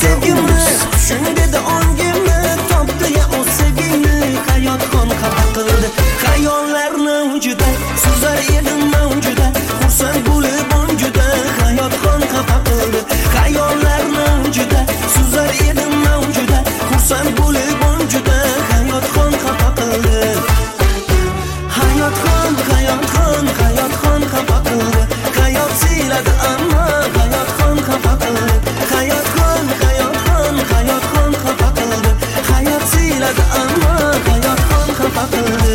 sevgimni tushun dedi ongimni, topdi ya o'z sevgingni. Hayot xon xafa qildi xayollarni ujida, suzar edim mavjuda, xursand bo'lib onjuda. Hayot xon xafa qildi xayollarni ujida, suzar edim mavjuda, xursand bo'lib onjuda. Hayot xon xafa qildi, hayot xon xafa qildi. Hayot siyladi ammo hayot xon xafa qildi. Hayot xon xafa qildi. Hayot siyladi ammo hayot xon xafa qildi.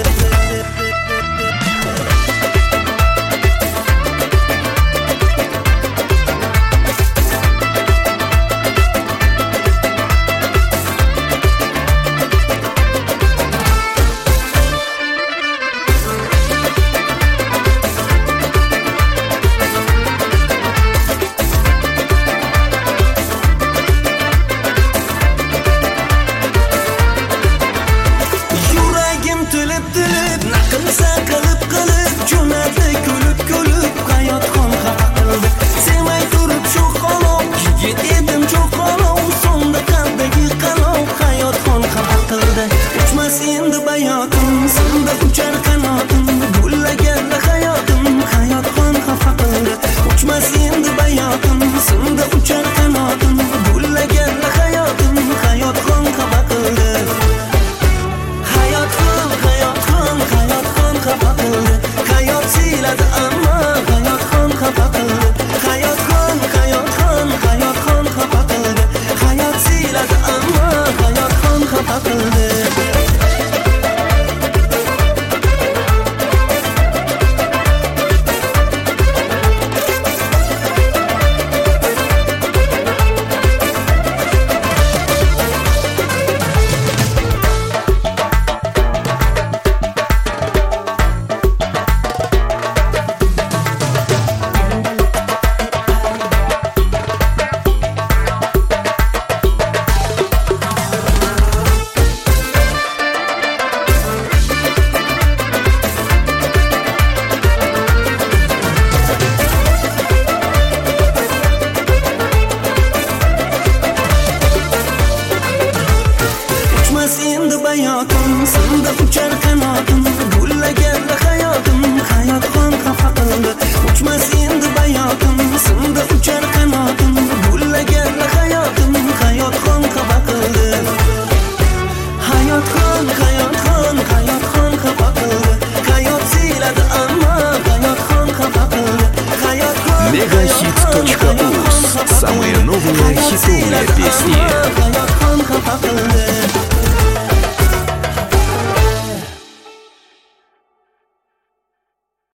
Tilib naqlsa qilib jo'nadi kulib hayot xon xafa qildi. Sevmay turib shu xolov yigit edim cho'qolov, sonda qalbdagi qalov. Hayot xon xafa qildi, uchmas endi bayotim, senda uchar qanotim, gullaganda hayotim. Hayot xon xafa qildi, uchmas endi bayotim, senda uchar qanotim, gullaganda hayotim. Hayot xon xafa qildi, hayot xon xafa qildi. Hayot siyladi ammo hayot xon xafa qildi. Hayot xon xafa qildi. Hayot siyladi ammo hayot xon xafa qildi. Endi bayotim, senda uchar qanotim, gullaganda hayotim. Hayot xon xafa qildi, uchmas endi bayotim, senda uchar qanotim, gullaganda hayotim. Hayot xon xafa qildi, hayot xon xafa qildi. Hayot siyladi ammo hayot xon xafa qildi. Hayot xon Megahit.uz. Самые новые хитовые песни. Hayot xon xafa qildi.